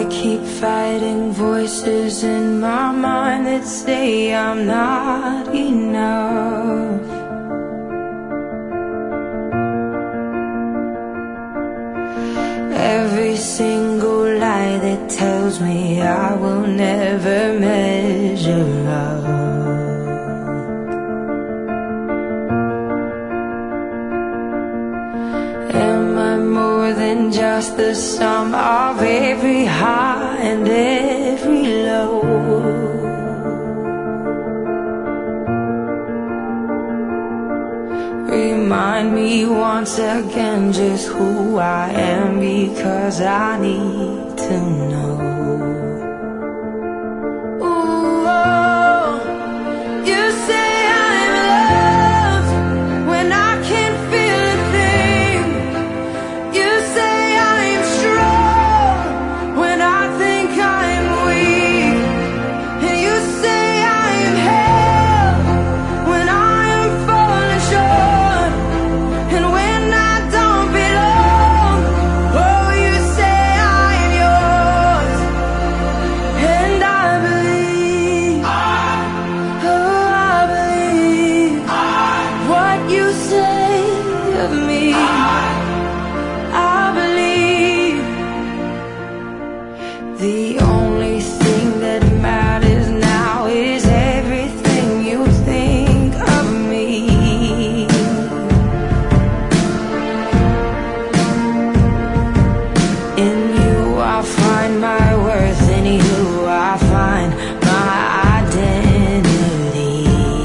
I keep fighting voices in my mind that say I'm not enough. Every single lie that tells me I will never measure up. Am I more than just the sum of every high and every low? Remind me once again just who I am, because I need to know. Ooh, oh, you say I'm loved when I can't feel a thing. You say I'm strong when I think I'm weak. And you say I'm held when I am falling short. And when I don't belong, oh, you say I am yours. And I believe, oh, I believe what you say of me. I believe the only thing that matters now is everything you think of me. In you I find my worth, in you I find my identity.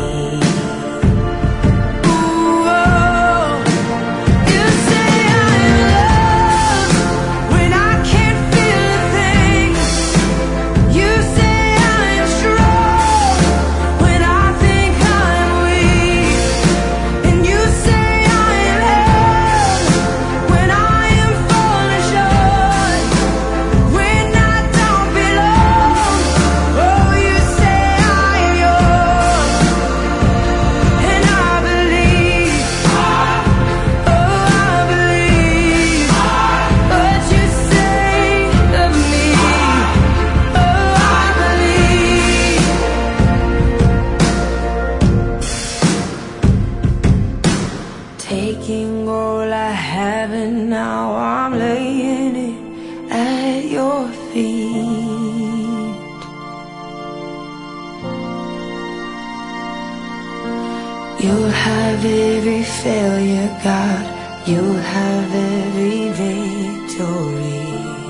Ooh, oh, you say I'm loved when I can't feel a thing. You say I'm strong when I think I'm weak. And you say I'm held when I am falling short. When I don't belong, oh, you say I am yours. And I believe, oh, I believe what you say of me. Oh, I believe. Taking all I have and now I'm laying it at your feet. You'll have every failure, God. You'll have every victory.